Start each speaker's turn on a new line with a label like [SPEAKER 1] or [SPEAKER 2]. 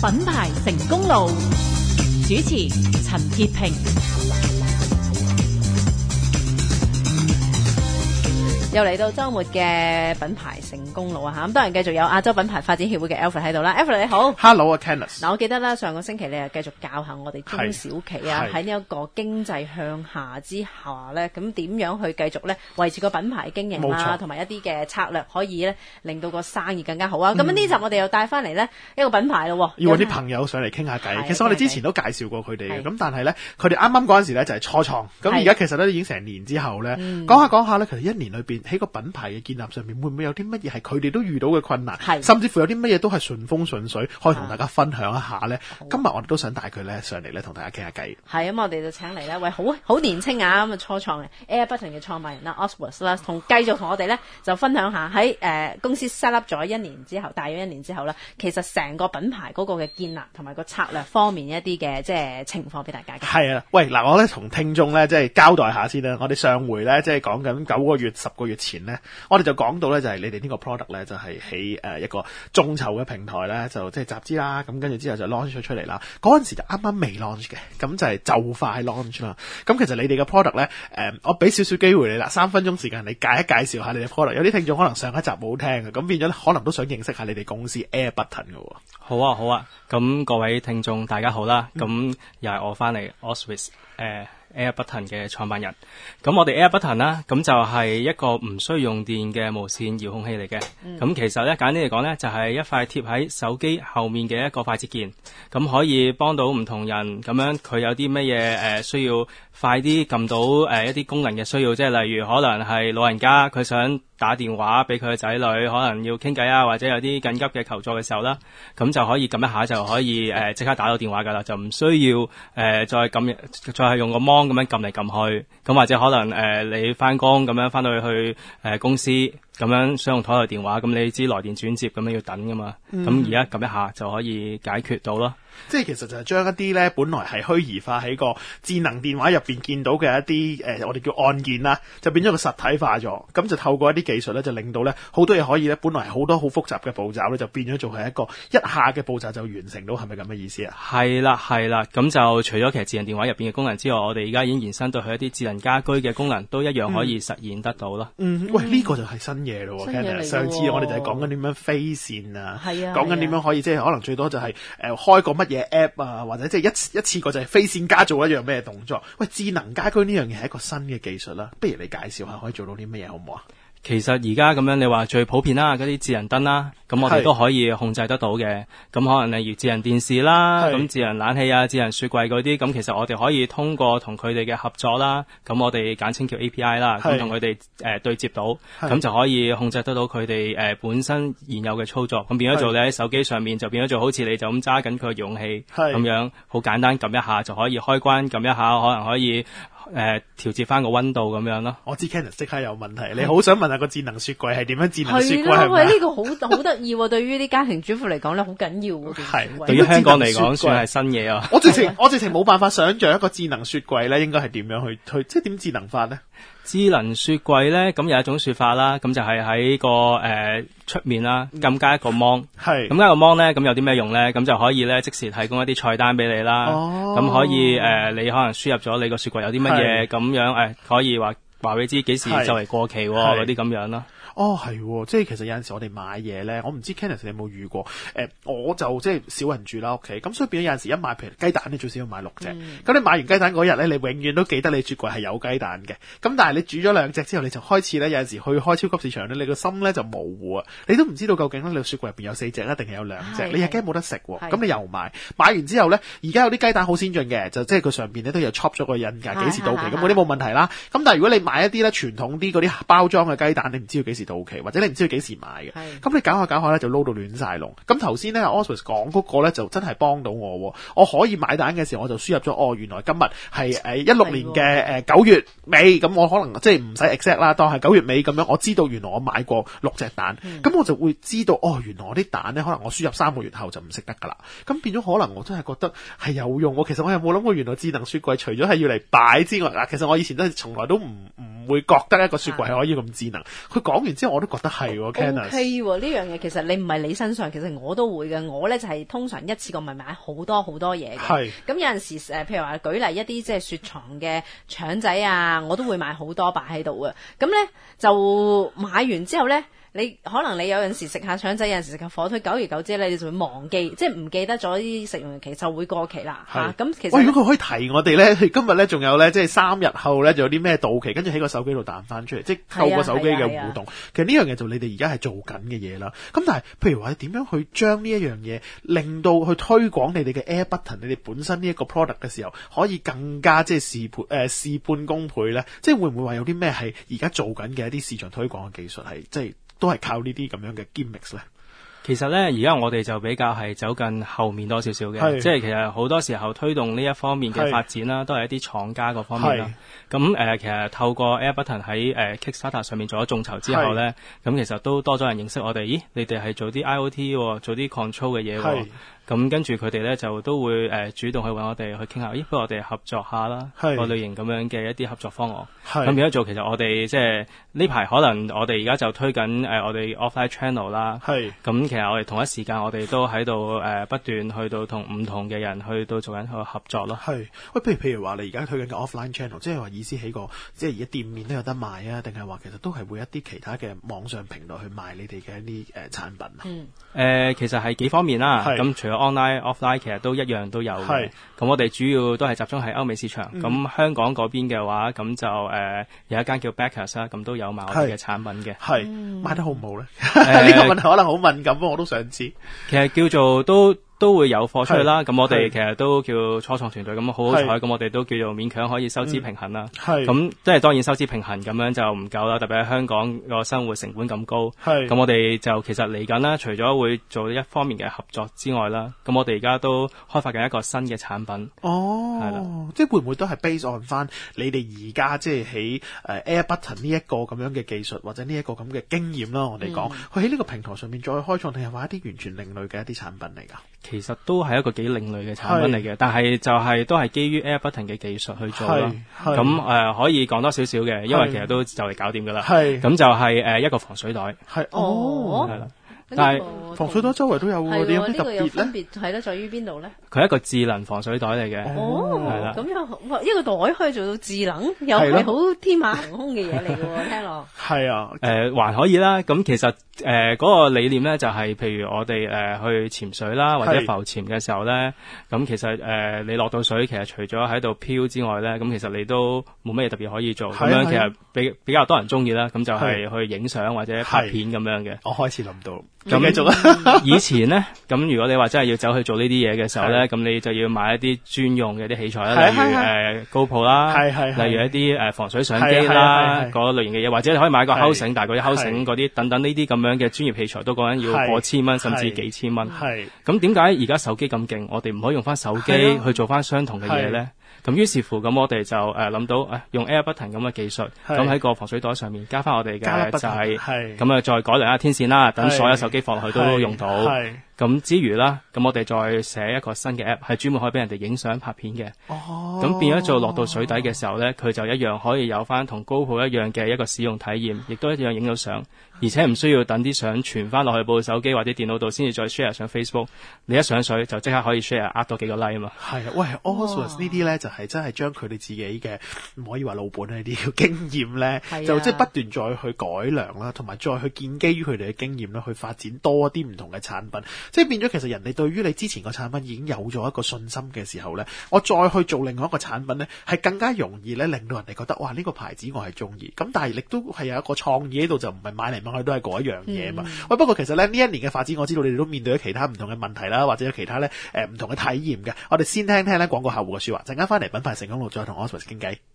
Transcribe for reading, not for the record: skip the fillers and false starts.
[SPEAKER 1] 品牌成功路，主持陳潔平。又嚟到週末嘅品牌成功路啊嚇！咁當然繼續有亞洲品牌發展協會嘅 Alfred 喺度啦。Alfred 你好
[SPEAKER 2] ，Hello 啊 Kenneth。
[SPEAKER 1] 嗱，我記得啦，上個星期你又繼續教下我哋中小企啊，喺呢一個經濟向下之下咧，咁點樣去繼續咧維持個品牌經營啦，同埋一啲嘅策略可以咧令到個生意更加好啊！咁呢集我哋又帶翻嚟咧一個品牌咯，
[SPEAKER 2] 要揾啲朋友上嚟傾下偈。其實我哋之前都介紹過佢哋嘅，咁但係咧佢哋啱啱嗰陣時咧就係初創，咁而家其實咧已經成年之後咧，講下咧，其實一年裏邊喺個品牌嘅建立上面，會唔會有啲乜嘢係佢哋都遇到嘅困難，甚至乎有啲乜嘢都係順風順水，可以同大家分享一下咧。今日我哋都想帶佢咧上嚟咧，同大家傾下偈。係
[SPEAKER 1] 咁，我哋就請嚟咧，喂，好年青啊，咁啊初創嘅 Air Button 嘅創辦人啦 Oswald 啦，繼續同我哋咧就分享下喺公司 set up 咗大約一年之後咧，其實成個品牌嗰個嘅建立同埋個策略方面一啲嘅即係情況俾大家。係
[SPEAKER 2] 啊，喂，嗱，我咧同聽眾咧即係交代下先啦。我哋上回咧即係講緊9個月、10個月前咧，我哋就講到咧就係你哋呢個 product 咧就係喺一個眾籌嘅平台咧就即係集資啦，咁跟住之後就 launch 咗出嚟啦。嗰陣時就啱啱未 launch 嘅，咁就係就快 launch 啦。咁其實你哋嘅 product 咧，我俾少少機會你啦，3分鐘時間你介紹下你哋 product。有啲聽眾可能上一集冇聽嘅，咁變咗可能都想認識下你哋公司 Air Button 嘅。
[SPEAKER 3] 好啊，咁各位聽眾大家好啦，咁又係我翻嚟 Oswald Air Button 嘅創辦人。咁我哋 Air Button 啦，咁就係一個唔需要用電嘅無線遙控器嚟嘅。咁其實咧簡單嚟講咧，就係一塊貼喺手機後面嘅一個快捷鍵，咁可以幫到唔同人。咁樣佢有啲乜嘢需要快啲撳到一啲功能嘅需要，即係例如可能係老人家佢想打電話俾佢嘅仔女，可能要傾偈啊，或者有啲緊急嘅求助嘅時候啦，咁就可以撳一下就可以即刻打到電話噶啦，就唔需要再係用個 mon 咁樣撳嚟撳去。咁或者可能你翻工咁樣翻到去公司咁樣想用台台電話，咁你知來電轉接咁樣要等噶嘛，咁而家撳一下就可以解決到咯。
[SPEAKER 2] 即係其實就係將一啲咧本來係虛擬化喺個智能電話入邊見到嘅一啲我哋叫按鍵啦，就變咗個實體化咗。咁就透過一啲技術咧，就令到咧好多嘢可以咧，本來係好多好複雜嘅步驟咧，就變咗做係一個一下嘅步驟就完成到，係咪咁嘅意思啊？
[SPEAKER 3] 係啦，咁就除咗其實智能電話入邊嘅功能之外，我哋而家已經延伸到去一啲智能家居嘅功能，都一樣可以實現得到咯。
[SPEAKER 2] 喂，呢個就係新嘢咯。上次我哋就係講緊點樣飛線啊，講緊點樣可以即係可能最多就係開個乜嘢 app 啊，或者即係一次過就係飛線加做一樣咩動作。喂，智能家居呢樣嘢係一個新嘅技術啦，不如你介紹下可以做到啲乜嘢好唔好啊？
[SPEAKER 3] 其實而家咁樣你話最普遍啦，嗰啲智能燈啦，咁我哋都可以控制得到嘅。咁可能例如智能電視啦，咁智能冷氣啊、智能雪櫃嗰啲，咁其實我哋可以通過同佢哋嘅合作啦，咁我哋簡稱叫 API 啦，咁同佢哋對接到，咁就可以控制得到佢哋本身現有嘅操作。咁變咗做你喺手機上面就變咗做好似你就咁揸緊佢嘅遙控器咁樣，好簡單撳一下就可以開關，撳一下可能可以調節翻個溫度咁樣咯。
[SPEAKER 2] 我知 Kenneth 即刻有問題，你好想問下個智能雪櫃係點樣？智能雪櫃係
[SPEAKER 1] 咪？呢個好得意喎！對於啲家庭主婦嚟講咧，好緊要喎。
[SPEAKER 3] 係對於香港嚟講算係新嘢啊！
[SPEAKER 2] 我直情冇辦法想像一個智能雪櫃咧，應該係點樣去即係點智能化咧？
[SPEAKER 3] 智能雪櫃咧，咁有一種說法啦，咁就係喺個出面啦，咁加一個 mon， 咁加個 mon 咧，咁有啲咩用咧？咁就可以咧即時提供一啲菜單俾你啦。咁可以你可能輸入咗你個雪櫃有啲乜嘢，咁樣可以話俾你知幾時就嚟過期嗰啲咁樣咯。
[SPEAKER 2] 係，即係其實有陣時我哋買嘢咧，我唔知 Kenneth 你有冇遇過？我就即係少人住啦屋企，咁所以變咗有陣時一買，譬如雞蛋你最少要買6隻，咁你買完雞蛋嗰日咧，你永遠都記得你雪櫃係有雞蛋嘅。咁但係你煮咗2隻之後，你就開始咧有陣時去開超級市場咧，你個心咧就模糊啊，你都唔知道究竟咧你個雪櫃入邊有4隻一定係有2隻，你又驚冇得食喎。咁你又買完之後咧，而家有啲雞蛋好先進嘅，就即係佢上邊咧都有 chop 咗個印㗎，幾時到期，咁嗰啲冇問題啦。咁但係如果你買一啲咧傳統啲嗰啲包裝嘅雞蛋，你唔知道幾時到期，或者你唔知道幾時買嘅，咁你搞下咧就撈到亂晒龍。咁頭先咧 Oswald 講嗰個咧就真係幫到我，我可以買蛋嘅時候我就輸入咗，原來今日係16年嘅9月尾，咁我可能即係唔使 exact 啦，當係9月尾咁樣，我知道原來我買過6隻蛋，咁我就會知道原來我啲蛋咧可能我輸入3個月後就唔食得噶啦，咁變咗可能我真係覺得係有用。其實我又冇諗過原來智能雪櫃除咗係要嚟擺之外，其實我以前都係從來都唔會覺得一個雪櫃係可以咁智能。佢講完完之後我都覺得係喎 Canus。
[SPEAKER 1] OK 喎，呢樣嘢其實你唔係你身上，其實我都會嘅。我咧就係通常一次過咪買好多嘢嘅。
[SPEAKER 2] 係。
[SPEAKER 1] 咁有陣時譬如話舉例一啲即係雪藏嘅腸仔啊，我都會買好多擺喺度嘅。咁咧就買完之後咧。你可能你有陣時食下腸仔，有陣時食下火腿，久而久之咧，你就會忘記，即係唔記得咗啲食用期就會過期啦嚇。咁其實
[SPEAKER 2] 喂，如果佢可以提我哋咧，今日咧仲有咧，即係3日後咧，仲有啲咩到期，跟住喺個手機度彈翻出嚟，即係透過手機嘅互動。其實呢樣嘢就你哋而家係做緊嘅嘢啦。咁但係譬如話，你點樣去將呢一樣嘢令到去推廣你哋嘅 Air Button，你哋本身呢一個 product 嘅時候，可以更加即係事半功倍咧？即係會唔會話有啲咩係而家做緊嘅一啲市場推廣嘅技術係即係？都係靠呢啲咁樣嘅 gimmicks 咧。
[SPEAKER 3] 其實咧，而家我哋就比較係走近後面多少少嘅，即係其實好多時候推動呢一方面嘅發展啦，都係一啲廠家嗰方面啦。咁其實透過 Air Button 喺Kickstarter 上面做咗眾籌之後咧，咁其實都多咗人認識我哋。咦，你哋係做啲 IoT 喎，做啲 control 嘅嘢喎。咁跟住佢哋咧就都會主動去揾我哋去傾下，不如我哋合作下啦，個類型咁樣嘅一啲合作方案。咁而家做其實我哋即係呢排可能我哋而家就推緊我哋 offline channel 啦。咁其實我哋同一時間我哋都喺度不斷去到同唔同嘅人去到做緊個合作咯。
[SPEAKER 2] 喂，譬如話你而家推緊嘅 offline channel，即係話意思喺個即係而家店面都有得賣啊，定係話其實都係會一啲其他嘅網上平台去賣你哋嘅一啲產品啊？
[SPEAKER 3] 其實係幾方面啦。咁除咗 online offline 其實都一樣都有嘅。咁我哋主要都係集中喺歐美市場。咁香港嗰邊嘅話，咁就有一間叫 Backers 啦，咁都有賣我哋嘅產品嘅。
[SPEAKER 2] 賣得好唔好咧？呢個問題可能好敏感，我都想知。
[SPEAKER 3] 其實叫做都會有貨出去啦。咁我哋其實都叫初創團隊，咁好彩，咁我哋都叫做勉強可以收支平衡啦。咁即係當然收支平衡咁樣就唔夠啦，特別喺香港個生活成本咁高。咁我哋就其實嚟緊啦，除咗會做一方面嘅合作之外啦，咁我哋而家都開發緊一個新嘅產品。係啦，
[SPEAKER 2] 即係會唔會都係 base on 翻你哋而家即係喺Air Button 呢一個咁樣嘅技術或者呢一個咁嘅經驗啦，我哋講佢喺呢個平台上面再開創，定係話一啲完全另類嘅一啲產品嚟㗎？
[SPEAKER 3] 其實都係一個幾另類嘅產品嚟嘅，但係就係都係基於 Air Button 嘅技術去做啦。咁可以講多少少嘅，因為其實都就嚟搞掂㗎啦。咁就係一個防水袋。係啦。但係
[SPEAKER 2] 防水袋周圍都有喎，你有咩特別咧？
[SPEAKER 1] 分別係咧，在於邊度咧？
[SPEAKER 3] 佢係一個智能防水袋嚟嘅。係啦。咁
[SPEAKER 1] 一個袋可以做到智能，又係好天馬行空嘅嘢嚟嘅喎，聽落。
[SPEAKER 2] 係啊。
[SPEAKER 3] 還可以啦。咁其實嗰個理念咧，就係譬如我哋去潛水啦，或者浮潛嘅時候咧，咁其實你落到水，其實除咗喺度漂之外咧，咁其實你都冇乜嘢特別可以做。咁樣其實比較多人中意啦。咁就係去影相或者拍片咁樣嘅。
[SPEAKER 2] 我開始諗到。
[SPEAKER 3] 咁繼續啊！以前咧，咁如果你話真係要走去做呢啲嘢嘅時候咧，咁你就要買一啲專用嘅啲器材啦，例如GoPro啦，例如一啲防水相機啦，嗰類型嘅嘢，或者你可以買個 housing，但係嗰啲 housing 嗰啲等等呢啲咁樣嘅專業器材都講緊要過千蚊，甚至幾千蚊。咁點解而家手機咁勁，我哋唔可以用翻手機去做翻相同嘅嘢咧？咁於是乎，咁我哋就諗到用 Air Button 咁嘅技術，咁喺個防水袋上面加翻我哋嘅就係咁再改良下天線啦，等所有手機放落去都用到。咁之餘啦，咁我哋再寫一個新嘅 app， 係專門可以俾人哋影相拍片嘅。咁變咗做落到水底嘅時候咧，佢就一樣可以有翻同 GoPro 一樣嘅一個使用體驗，亦都一樣影到相，而且唔需要等啲相傳翻落去部手機或者電腦度先至再 share 上 Facebook。你一上水就即刻可以 share， 呃多幾個 like 啊嘛。係啊，
[SPEAKER 2] 喂 Oswald 呢啲咧就係真係將佢哋自己嘅唔可以話老本呢啲經驗咧，就即係不斷再去改良啦，同埋再去建基於佢哋嘅經驗啦，去發展多啲唔同嘅產品。即係變咗，其實人哋對於你之前個產品已經有咗一個信心嘅時候咧，我再去做另外一個產品咧，係更加容易咧，令到人哋覺得哇呢個牌子我係中意。咁但係亦都係有一個創意喺度，就唔係買嚟買去都係嗰一樣嘢嘛。喂，不過其實咧呢一年嘅發展，我知道你哋都面對咗其他唔同嘅問題啦，或者有其他咧唔同嘅體驗嘅。我哋先聽聽咧廣告客戶嘅說話，陣間翻嚟品牌成功路再同 Oswald 傾偈。